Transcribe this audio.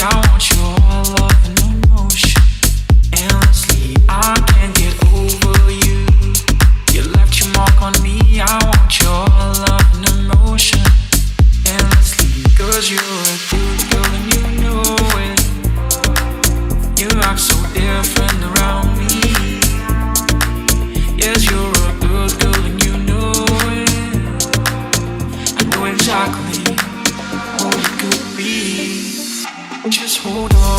I want your love and emotion. Endlessly, I can't get over you. You left your mark on me. I want your love and emotion. Endlessly, 'cause you're a good girl and you know it. You act so different around me. Yes, you're a good girl and you know it. I know exactly who you could be. Just hold on.